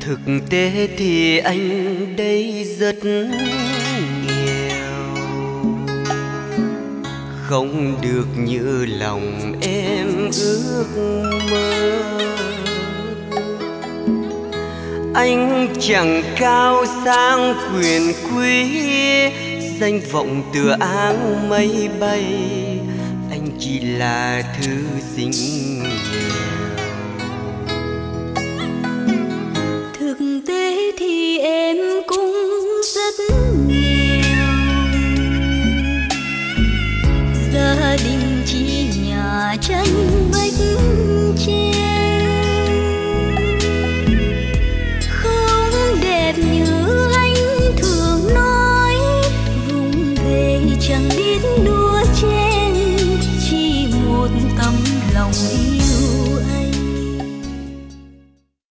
Thực tế thì anh đây rất nghèo, không được như lòng em ước mơ. Anh chẳng cao sang quyền quý, danh vọng tựa áng mây bay. Anh chỉ là thứ sinh